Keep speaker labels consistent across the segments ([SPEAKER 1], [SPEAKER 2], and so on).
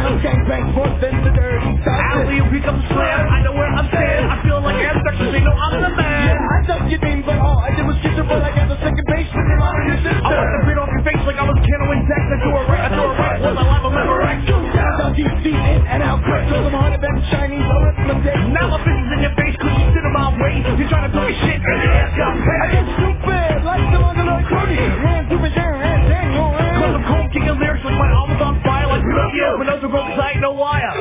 [SPEAKER 1] Gangbang forth in the dirty south.
[SPEAKER 2] Alley, you pick up the slam. I know where I'm standing. I feel like I'm stuck, they know I'm the man.
[SPEAKER 1] Yeah, I thought you mean, but all I did was kiss her, but I got the second base with your mom and your sister.
[SPEAKER 2] I want the beat off your face like I was canoeing text. I do a right with my life, I'm never right.
[SPEAKER 1] Down deep, deep in and out quick. Told them 100 them Chinese, all of them days.
[SPEAKER 2] Now my fist is in your face cause you sit in my way. You're trying to talk shit and your ass got paid.
[SPEAKER 1] I get stupid, like the Mongoloid Cody. Hands moving down, hands Daniel.
[SPEAKER 2] Cause I'm cold kicking lyrics with my arms on fire like we love you. My nose are broke cause I ain't no wire.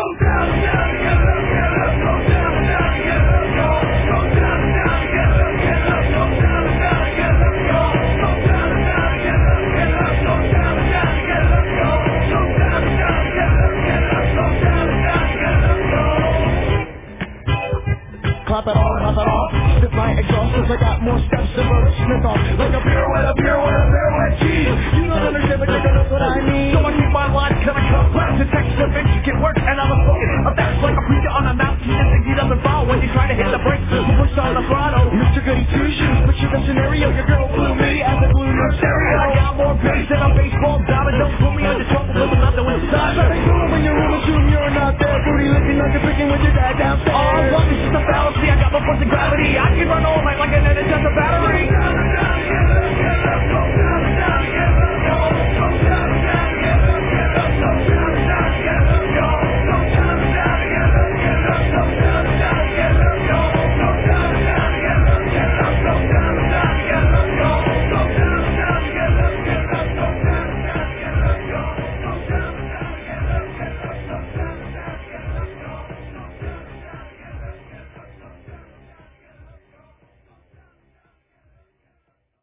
[SPEAKER 1] Clap it off, sip my exhaust cause I got more steps than a Smith off. Like a pirouette, a pirouette, cheese. You don't understand, but you know what I mean.
[SPEAKER 2] So I keep my lines cause I come back to text the bitch, you get work and I'm a fucking a that's like a preacher on a mountain and he doesn't fall when you try to hit the brakes. You push on the throttle.
[SPEAKER 1] Mr. Goody Two-Shoes, picture the scenario. Your girl blew me as a blue stereo.
[SPEAKER 2] I got more bass than a baseball bat.